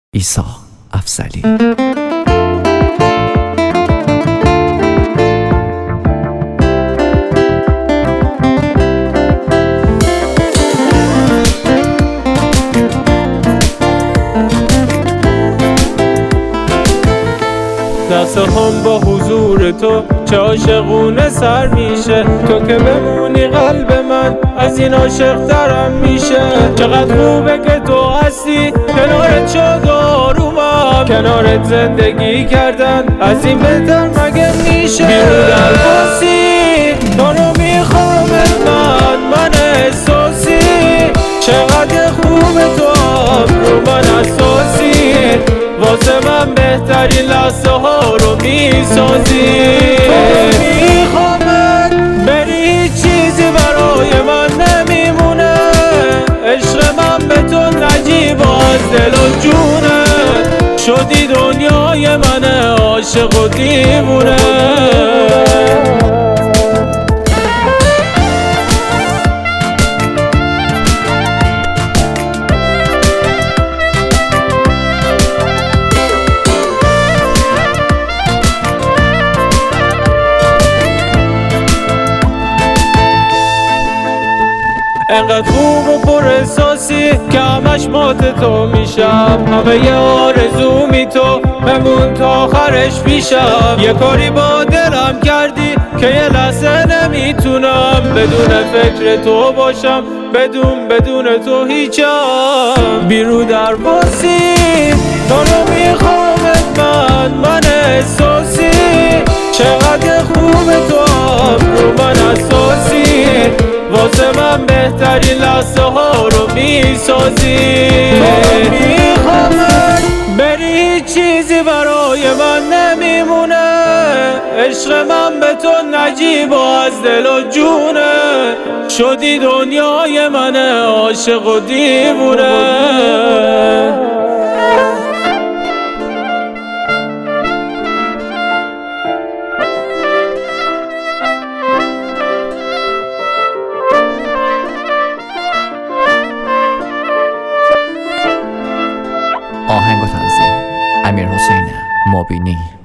عیسی افضلی. دستم با حضور تو چه عاشقونه سر میشه، تو که بمونی قلب من از این عاشق ترم میشه. چقدر خوبه که تو هستی، کنارت شد آرومم، کنارت زندگی کردن از این بهتر مگه میشه. بیرون در باسی تو رو میخوام من احساسی، چقدر خوبه تو هم رو من اساسی، واسه من بهترین لحظه ها رو میسازی. میخوامت بری چیزی برای من نمیمونه، عشق من به تو نجیب از دل و جونه، شدی دنیای من عاشق و دیوونه. انقدر خوب و پر احساسی که همش مات تو میشم، همه یه آرزومی تو بمون تا آخرش پیشم. یه کاری با دلم کردی که یه لحظه نمیتونم بدون فکر تو باشم، بدون تو هیچم. بیرو در باسی تو رو میخوامت من احساسی، چقدر خوبه تو هم رو من اساسی، واسه من بهترین لحظه ها رو میسازی. میخوامت بری چیزی برای من نمیمونه، عشق من به تو نجیب و از دل و جونه، شدی دنیای من عاشق و دیوونه. آهنگ و تنظیم امیرحسین مابینی.